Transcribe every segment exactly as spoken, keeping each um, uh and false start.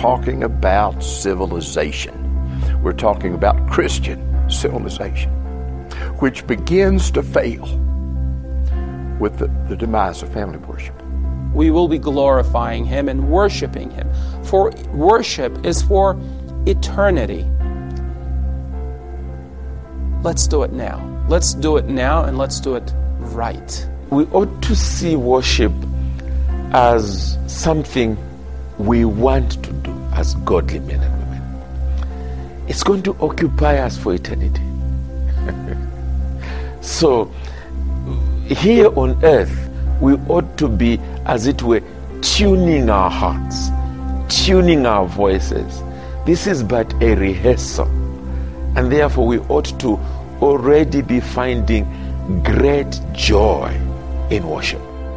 talking about civilization. We're talking about Christian civilization, which begins to fail with the, the demise of family worship. We will be glorifying Him and worshiping Him. For worship is for eternity. Let's do it now. Let's do it now, and let's do it right. We ought to see worship as something we want to do as godly men and women. It's going to occupy us for eternity. So, here on earth, we ought to be, as it were, tuning our hearts, tuning our voices. This is but a rehearsal. And therefore, we ought to already be finding great joy in worship.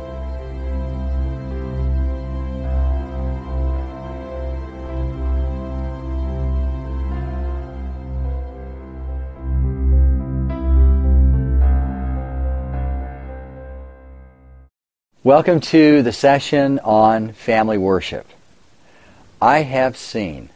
Welcome to the session on family worship. I have seen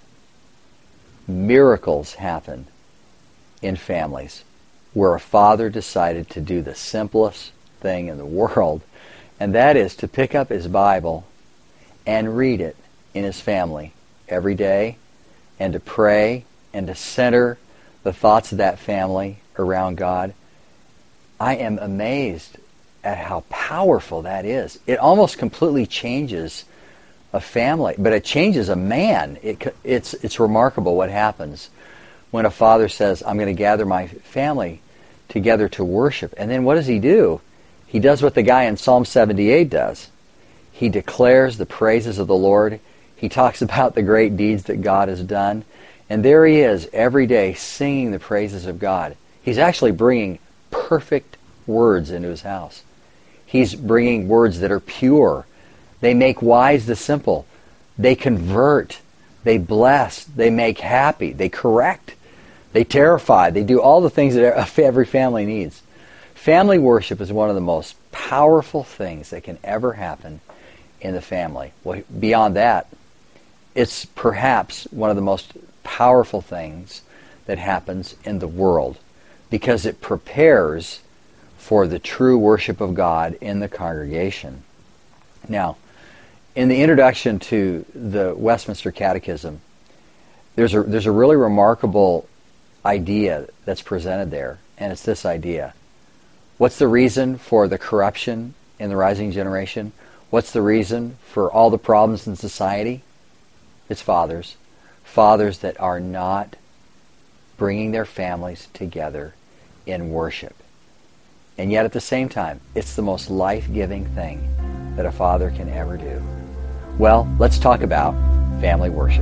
miracles happen in families where a father decided to do the simplest thing in the world, and that is to pick up his Bible and read it in his family every day, and to pray and to center the thoughts of that family around God. I am amazed at how powerful that is. It almost completely changes a family, but it changes a man. It, it's, it's remarkable what happens when a father says, I'm going to gather my family together to worship. And then what does he do? He does what the guy in Psalm seventy-eight does. He declares the praises of the Lord. He talks about the great deeds that God has done. And there he is every day singing the praises of God. He's actually bringing perfect words into his house. He's bringing words that are pure. They make wise the simple. They convert. They bless. They make happy. They correct. They terrify. They do all the things that every family needs. Family worship is one of the most powerful things that can ever happen in the family. Well, beyond that, it's perhaps one of the most powerful things that happens in the world, because it prepares for the true worship of God in the congregation. Now, in the introduction to the Westminster Catechism, there's a, there's a really remarkable idea that's presented there, and it's this idea. What's the reason for the corruption in the rising generation? What's the reason for all the problems in society? It's fathers. Fathers that are not bringing their families together in worship. And yet at the same time, it's the most life-giving thing that a father can ever do. Well, let's talk about family worship.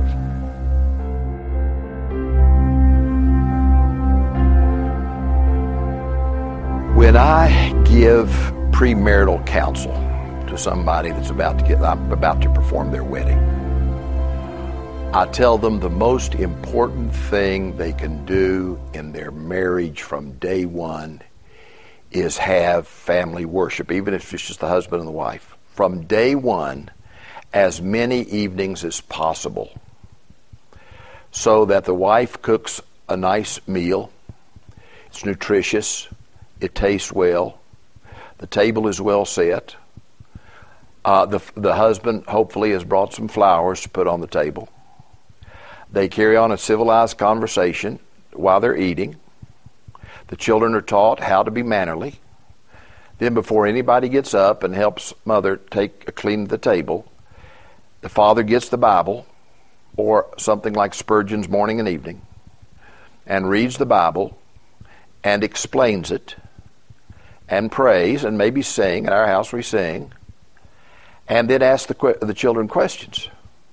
When I give premarital counsel to somebody that's about to get I'm about to perform their wedding, I tell them the most important thing they can do in their marriage from day one is have family worship, even if it's just the husband and the wife. From day one, as many evenings as possible, so that the wife cooks a nice meal, it's nutritious, it tastes well, the table is well set, uh, the, the husband hopefully has brought some flowers to put on the table. They carry on a civilized conversation while they're eating. The children are taught how to be mannerly. Then before anybody gets up and helps mother take clean the table, the father gets the Bible, or something like Spurgeon's Morning and Evening, and reads the Bible and explains it and prays and maybe sing. At our house we sing. And then asks the, the children questions.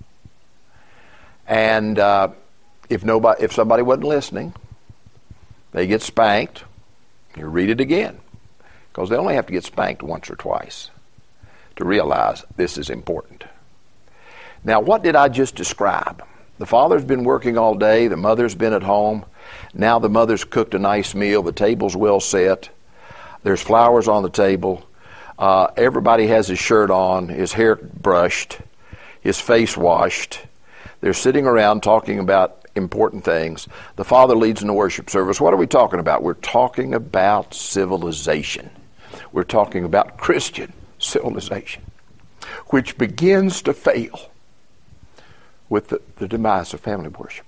And uh, if nobody, if somebody wasn't listening, they get spanked. You read it again, because they only have to get spanked once or twice to realize this is important. Now, what did I just describe? The father's been working all day. The mother's been at home. Now the mother's cooked a nice meal. The table's well set. There's flowers on the table. Uh, everybody has his shirt on, his hair brushed, his face washed. They're sitting around talking about important things. The father leads in the worship service. What are we talking about? We're talking about civilization. We're talking about Christian civilization, which begins to fail with the, the demise of family worship.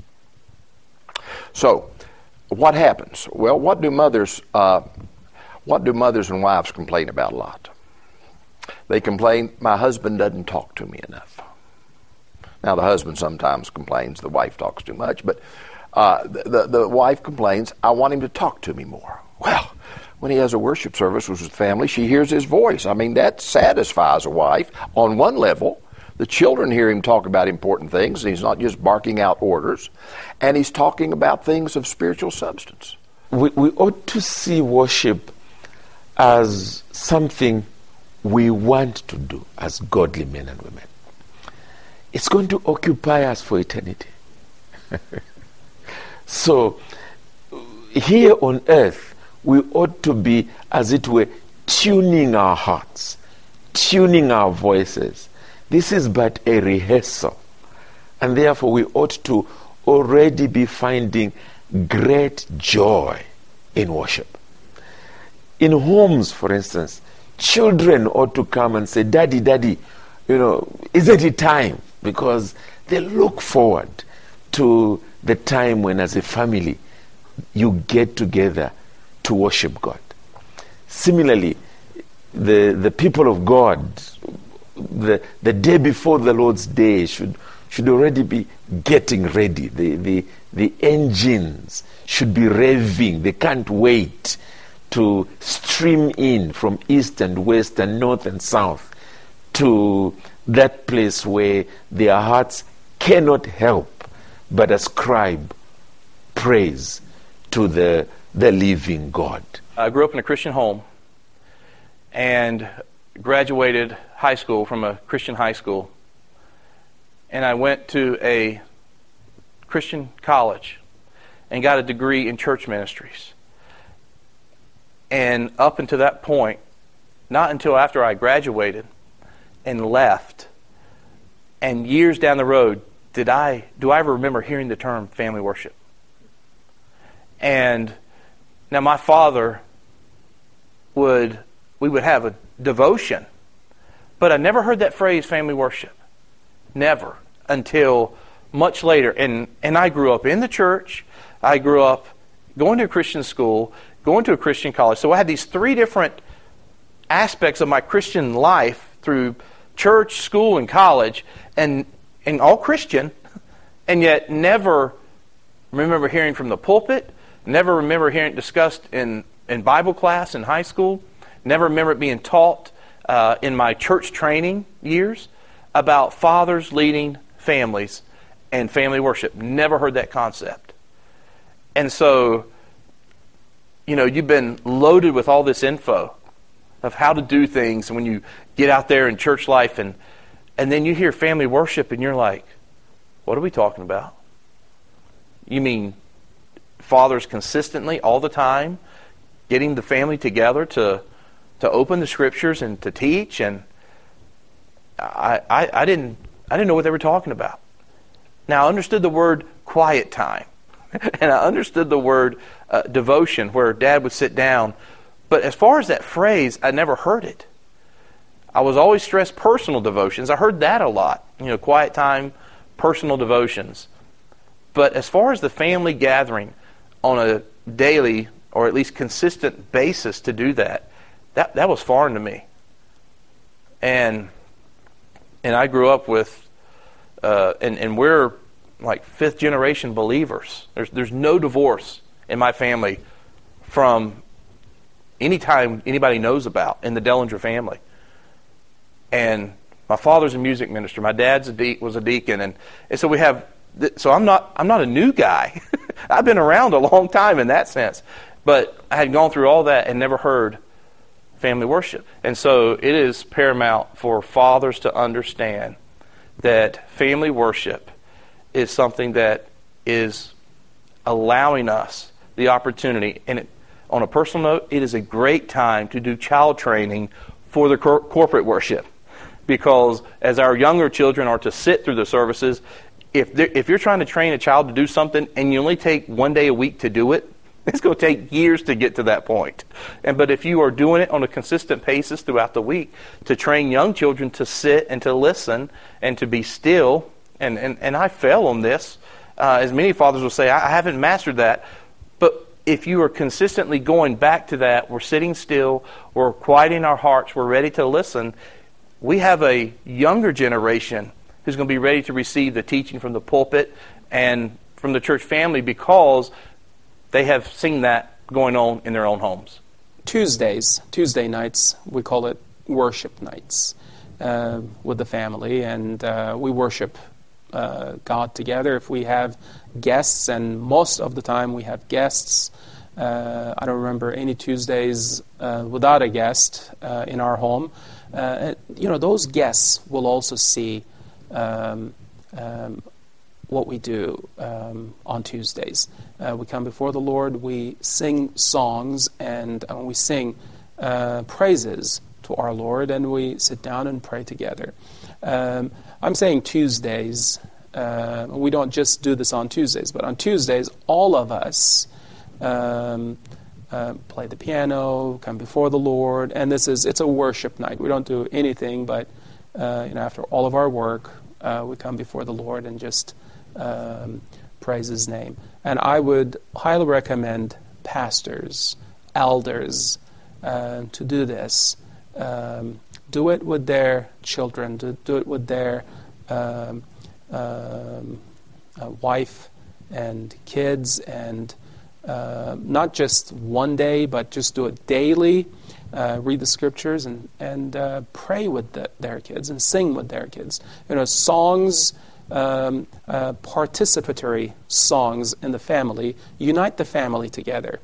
So, what happens? Well, what do mothers, uh, what do mothers and wives complain about a lot? They complain, my husband doesn't talk to me enough. Now, the husband sometimes complains the wife talks too much, but uh, the, the, the wife complains, I want him to talk to me more. Well, when he has a worship service with his family, she hears his voice. I mean, that satisfies a wife on one level. The children hear him talk about important things, and he's not just barking out orders, and he's talking about things of spiritual substance. We, we ought to see worship as something we want to do as godly men and women. It's going to occupy us for eternity. So, here on earth, we ought to be, as it were, tuning our hearts, tuning our voices. This is but a rehearsal. And therefore, we ought to already be finding great joy in worship. In homes, for instance, children ought to come and say, Daddy, Daddy, you know, isn't it time? Because they look forward to the time when, as a family, you get together to worship God. Similarly, the, the people of God, the, the day before the Lord's Day should should already be getting ready. The, the, the engines should be revving. They can't wait to stream in from east and west and north and south to that place where their hearts cannot help but ascribe praise to the, the living God. I grew up in a Christian home and graduated high school from a Christian high school. And I went to a Christian college and got a degree in church ministries. And up until that point, not until after I graduated and left, and years down the road, did I do I ever remember hearing the term family worship. And now my father would, we would have a devotion, but I never heard that phrase family worship. Never. Until much later. And, and I grew up in the church. I grew up going to a Christian school, going to a Christian college. So I had these three different aspects of my Christian life through church, school, and college, and, and all Christian, and yet never remember hearing from the pulpit, never remember hearing it discussed in, in Bible class in high school, never remember it being taught uh, in my church training years about fathers leading families and family worship. Never heard that concept. And so, you know, you've been loaded with all this info of how to do things when you get out there in church life, and and then you hear family worship and you're like, what are we talking about? You mean fathers consistently all the time getting the family together to to open the scriptures and to teach? And I, I, I didn't I didn't know what they were talking about. Now I understood the word quiet time, and I understood the word uh, devotion, where Dad would sit down. But as far as that phrase, I never heard it. I was always stressed personal devotions. I heard that a lot. You know, quiet time, personal devotions. But as far as the family gathering on a daily or at least consistent basis to do that, that, that was foreign to me. And and I grew up with, uh, and, and we're like fifth generation believers. There's there's no divorce in my family from any time anybody knows about in the Dellinger family. And my father's a music minister. My dad's a de- was a deacon, and, and so we have. Th- so I'm not I'm not a new guy. I've been around a long time in that sense, but I had gone through all that and never heard family worship. And so it is paramount for fathers to understand that family worship is something that is allowing us the opportunity. And it, on a personal note, it is a great time to do child training for the cor- corporate worship. Because as our younger children are to sit through the services, if there, if you're trying to train a child to do something and you only take one day a week to do it, it's going to take years to get to that point. And but if you are doing it on a consistent basis throughout the week, to train young children to sit and to listen and to be still, and, and, and I fail on this, uh, as many fathers will say, I, I haven't mastered that. But if you are consistently going back to that, we're sitting still, we're quieting our hearts, we're ready to listen, we have a younger generation who's going to be ready to receive the teaching from the pulpit and from the church family because they have seen that going on in their own homes. Tuesdays, Tuesday nights, we call it worship nights uh, with the family, and uh, we worship uh, God together. If we have guests, and most of the time we have guests, uh, I don't remember any Tuesdays uh, without a guest uh, in our home. Uh, you know, those guests will also see um, um, what we do um, on Tuesdays. Uh, we come before the Lord, we sing songs, and uh, we sing uh, praises to our Lord, and we sit down and pray together. Um, I'm saying Tuesdays. Uh, we don't just do this on Tuesdays, but on Tuesdays, all of us um, uh, play the piano, come before the Lord, and this is it's a worship night. We don't do anything, but uh, you know, after all of our work, uh, we come before the Lord and just um, praise His name. And I would highly recommend pastors, elders, uh, to do this. Um, do it with their children. Do, do it with their um, um, uh, wife and kids, and uh, not just one day, but just do it daily. Uh, read the scriptures and and uh, pray with the, their kids and sing with their kids. You know, songs. Um, uh, participatory songs in the family unite the family together.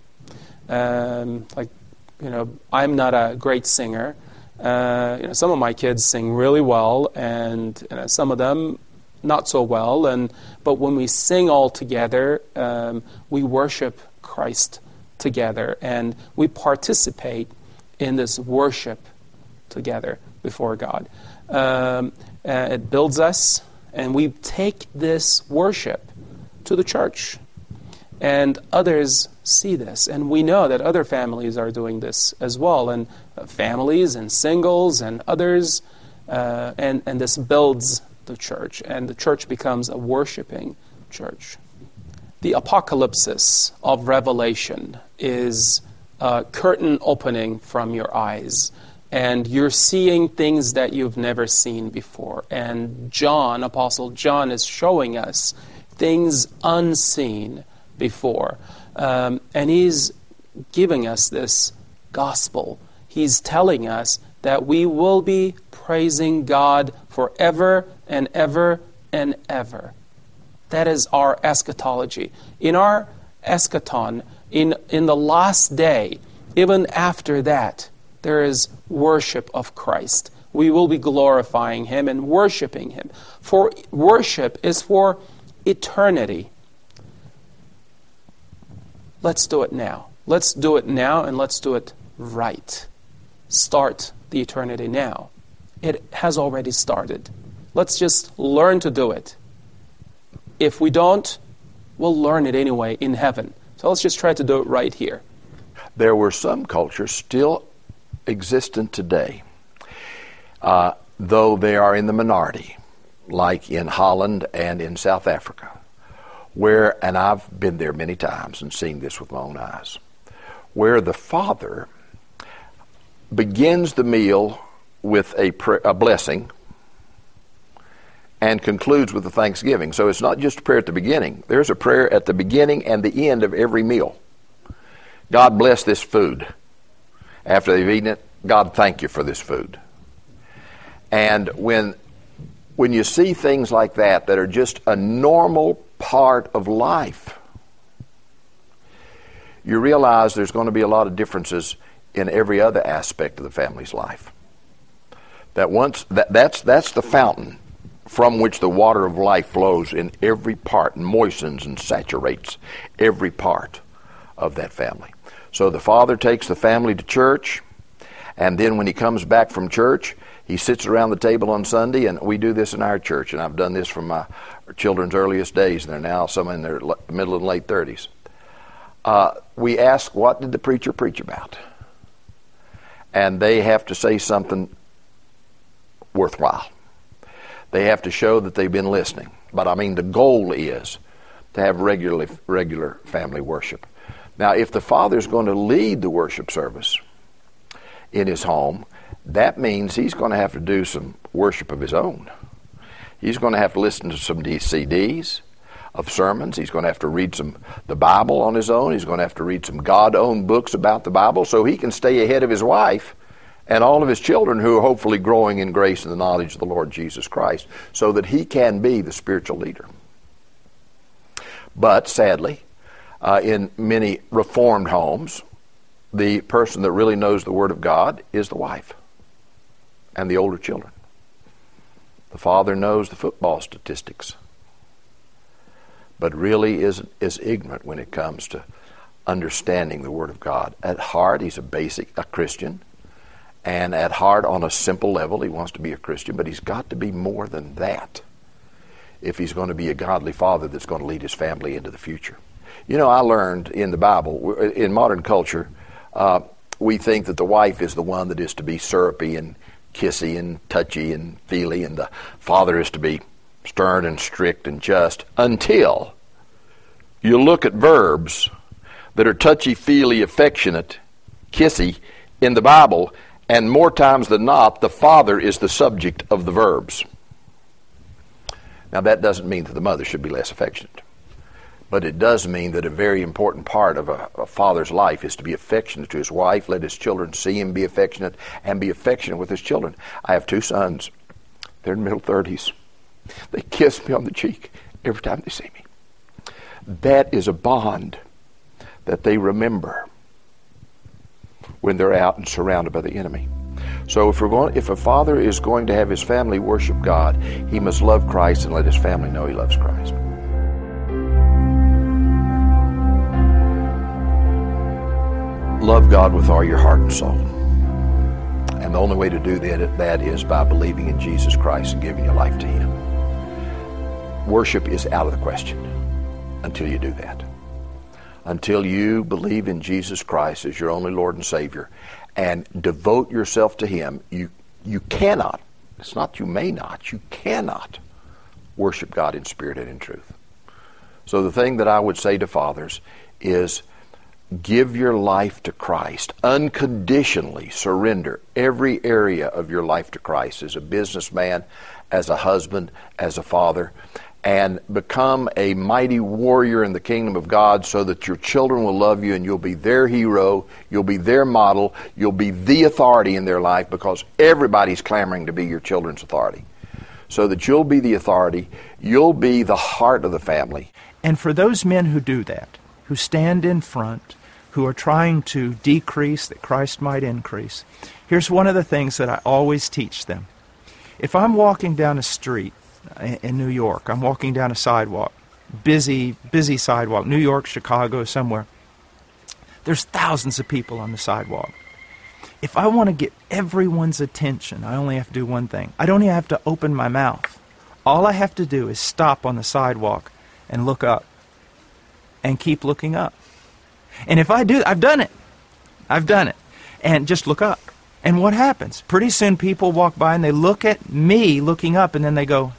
Um, like, you know, I'm not a great singer. Uh, you know, some of my kids sing really well, and you know, some of them not so well. And but when we sing all together, um, we worship Christ together, and we participate in this worship together before God. Um, uh, it builds us. And we take this worship to the church. And others see this. And we know that other families are doing this as well. And uh, families and singles and others. Uh, and, and this builds the church. And the church becomes a worshiping church. The apocalypsis of Revelation is a curtain opening from your eyes. And you're seeing things that you've never seen before. And John, Apostle John, is showing us things unseen before. Um, and he's giving us this gospel. He's telling us that we will be praising God forever and ever and ever. That is our eschatology. In our eschaton, in, in the last day, even after that, there is worship of Christ. We will be glorifying Him and worshiping Him. For worship is for eternity. Let's do it now. Let's do it now, and let's do it right. Start the eternity now. It has already started. Let's just learn to do it. If we don't, we'll learn it anyway in heaven. So let's just try to do it right here. There were some cultures still existent today, uh, though they are in the minority, like in Holland and in South Africa, where, and I've been there many times and seen this with my own eyes, where the father begins the meal with a, pr- a blessing and concludes with a thanksgiving. So it's not just a prayer at the beginning. There's a prayer at the beginning and the end of every meal. God bless this food. After they've eaten it, God, thank you for this food. And when when you see things like that that are just a normal part of life, you realize there's going to be a lot of differences in every other aspect of the family's life. That once that, that's that's the fountain from which the water of life flows in every part and moistens and saturates every part of that family. So the father takes the family to church, and then when he comes back from church, He sits around the table on Sunday, and we do this in our church, and I've done this from my children's earliest days, and they're now some in their middle and late thirties. Uh, we ask, what did the preacher preach about? And they have to say something worthwhile. They have to show that they've been listening. But I mean, the goal is to have regularly, regular family worship. Now, if the father's going to lead the worship service in his home, that means he's going to have to do some worship of his own. He's going to have to listen to some C Ds of sermons. He's going to have to read some the Bible on his own. He's going to have to read some God-owned books about the Bible so he can stay ahead of his wife and all of his children who are hopefully growing in grace and the knowledge of the Lord Jesus Christ, so that he can be the spiritual leader. But sadly, uh, in many Reformed homes, the person that really knows the Word of God is the wife and the older children. The father knows the football statistics, but really is, is ignorant when it comes to understanding the Word of God. At heart, he's a basic, a Christian, and at heart, on a simple level, he wants to be a Christian, but he's got to be more than that if he's going to be a godly father that's going to lead his family into the future. You know, I learned in the Bible, in modern culture, uh, we think that the wife is the one that is to be syrupy and kissy and touchy and feely, and the father is to be stern and strict and just, until you look at verbs that are touchy-feely, affectionate, kissy in the Bible, and more times than not, the father is the subject of the verbs. Now, that doesn't mean that the mother should be less affectionate, but it does mean that a very important part of a, a father's life is to be affectionate to his wife, let his children see him be affectionate, and be affectionate with his children. I have two sons. They're in the middle thirties. They kiss me on the cheek every time they see me. That is a bond that they remember when they're out and surrounded by the enemy. So if we're going, if a father is going to have his family worship God, he must love Christ and let his family know he loves Christ. Love God with all your heart and soul. And the only way to do that, that is by believing in Jesus Christ and giving your life to him. Worship is out of the question until you do that. Until you believe in Jesus Christ as your only Lord and Savior and devote yourself to him, you you cannot, it's not you may not, you cannot worship God in spirit and in truth. So the thing that I would say to fathers is, give your life to Christ. Unconditionally surrender every area of your life to Christ as a businessman, as a husband, as a father, and become a mighty warrior in the kingdom of God so that your children will love you and you'll be their hero, you'll be their model, you'll be the authority in their life, because everybody's clamoring to be your children's authority. So that you'll be the authority, you'll be the heart of the family. And for those men who do that, who stand in front, who are trying to decrease that Christ might increase, here's one of the things that I always teach them. If I'm walking down a street in New York, I'm walking down a sidewalk, busy, busy sidewalk, New York, Chicago, somewhere, there's thousands of people on the sidewalk. If I want to get everyone's attention, I only have to do one thing. I don't even have to open my mouth. All I have to do is stop on the sidewalk and look up and keep looking up. And if I do, I've done it. I've done it. And just look up. And what happens? Pretty soon people walk by and they look at me looking up, and then they go.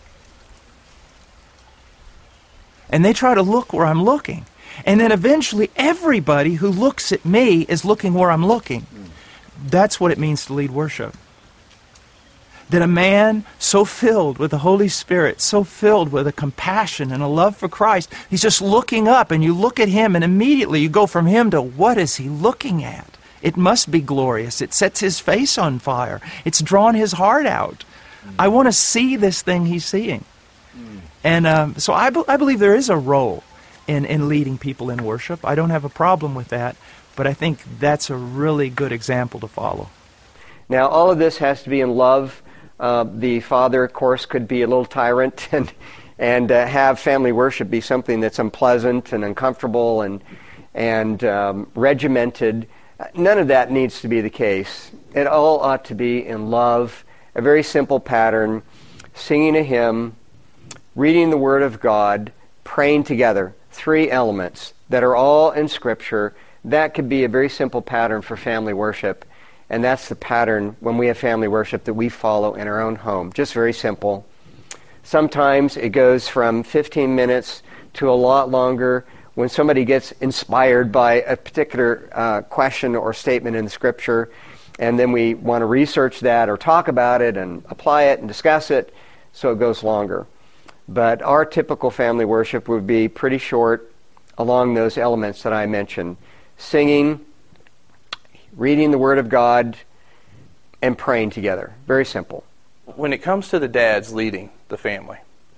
And they try to look where I'm looking. And then eventually everybody who looks at me is looking where I'm looking. That's what it means to lead worship. That a man so filled with the Holy Spirit, so filled with a compassion and a love for Christ, he's just looking up, and you look at him and immediately you go from him to, what is he looking at? It must be glorious. It sets his face on fire. It's drawn his heart out. Mm. I want to see this thing he's seeing. Mm. And um, so I, be- I believe there is a role in, in leading people in worship. I don't have a problem with that, but I think that's a really good example to follow. Now, all of this has to be in love. Uh, the father, of course, could be a little tyrant and and uh, have family worship be something that's unpleasant and uncomfortable and and um, regimented. None of that needs to be the case. It all ought to be in love a very simple pattern, singing a hymn, reading the Word of God, praying together. Three elements that are all in Scripture. That could be a very simple pattern for family worship. And that's the pattern when we have family worship that we follow in our own home. Just very simple. Sometimes it goes from fifteen minutes to a lot longer when somebody gets inspired by a particular uh, question or statement in the Scripture, and then we want to research that or talk about it and apply it and discuss it, so it goes longer. But our typical family worship would be pretty short along those elements that I mentioned. Singing, reading the Word of God, and praying together. Very simple. When it comes to the dads leading the family,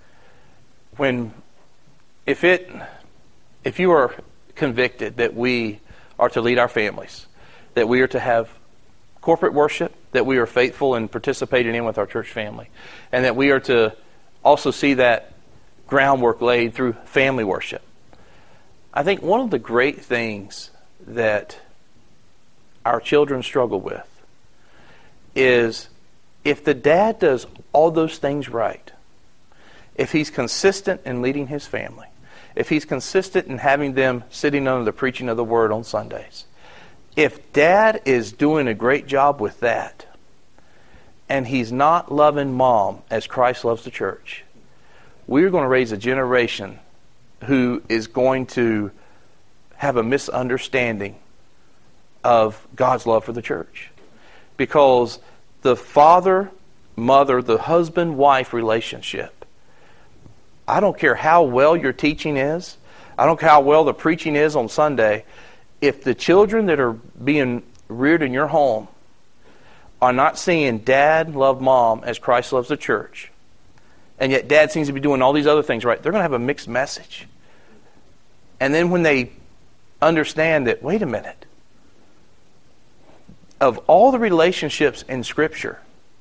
when if it if you are convicted that we are to lead our families, that we are to have corporate worship, that we are faithful in participating in with our church family, and that we are to also see that groundwork laid through family worship. I think one of the great things that our children struggle with is if the dad does all those things right, if he's consistent in leading his family, if he's consistent in having them sitting under the preaching of the Word on Sundays, if dad is doing a great job with that, and he's not loving mom as Christ loves the church, we're going to raise a generation who is going to have a misunderstanding of God's love for the church. Because the father, mother, the husband-wife relationship, I don't care how well your teaching is, I don't care how well the preaching is on Sunday, if the children that are being reared in your home are not seeing dad love mom as Christ loves the church, and yet dad seems to be doing all these other things right, they're going to have a mixed message. And then when they understand that, wait a minute, of all the relationships in Scripture,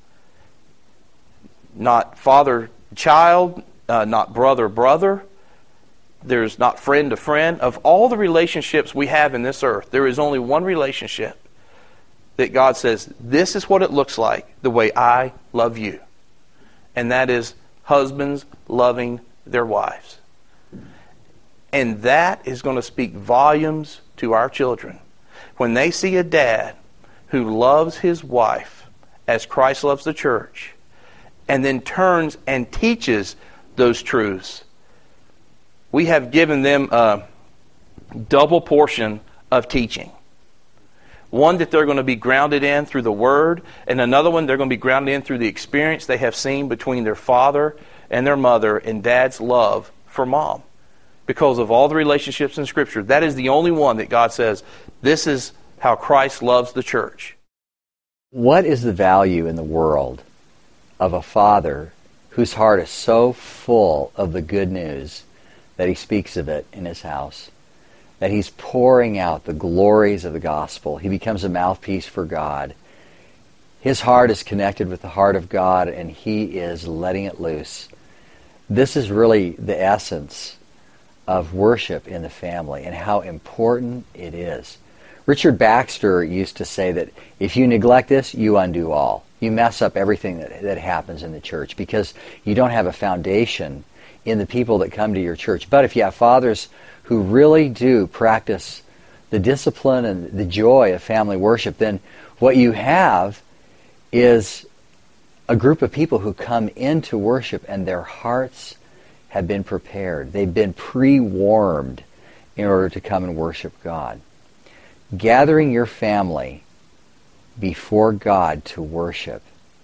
not father-child, uh, not brother-brother, there's not friend-to-friend. Of all the relationships we have in this earth, there is only one relationship that God says, this is what it looks like, the way I love you. And that is husbands loving their wives. And that is going to speak volumes to our children. When they see a dad who loves his wife as Christ loves the church, and then turns and teaches those truths, we have given them a double portion of teaching. One that they're going to be grounded in through the Word, and another one they're going to be grounded in through the experience they have seen between their father and their mother and dad's love for mom. Because of all the relationships in Scripture, that is the only one that God says, this is how Christ loves the church. What is the value in the world of a father whose heart is so full of the good news that he speaks of it in his house, that he's pouring out the glories of the gospel? He becomes a mouthpiece for God. His heart is connected with the heart of God, and he is letting it loose. This is really the essence of worship in the family and how important it is. Richard Baxter used to say that if you neglect this, you undo all. You mess up everything that, that happens in the church because you don't have a foundation in the people that come to your church. But if you have fathers who really do practice the discipline and the joy of family worship, then what you have is a group of people who come into worship and their hearts have been prepared. They've been pre-warmed in order to come and worship God. Gathering your family before God to worship,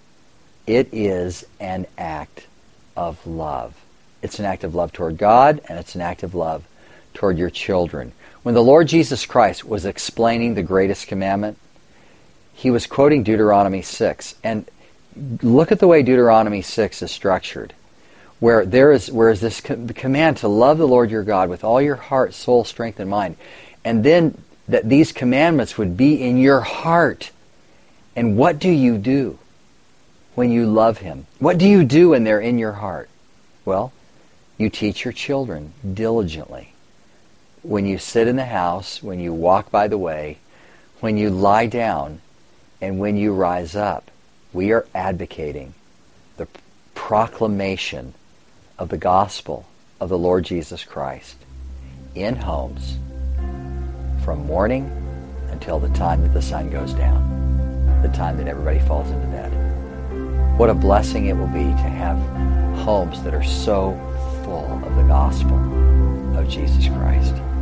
it is an act of love. It's an act of love toward God, and it's an act of love toward your children. When the Lord Jesus Christ was explaining the greatest commandment, he was quoting Deuteronomy six. And look at the way Deuteronomy six is structured, where there is where is this co- command to love the Lord your God with all your heart, soul, strength, and mind. And then that these commandments would be in your heart. And what do you do when you love Him? What do you do when they're in your heart? Well, you teach your children diligently. When you sit in the house, when you walk by the way, when you lie down, and when you rise up. We are advocating the proclamation of the gospel of the Lord Jesus Christ in homes from morning until the time that the sun goes down, the time that everybody falls into bed. What a blessing it will be to have homes that are so full of the gospel of Jesus Christ.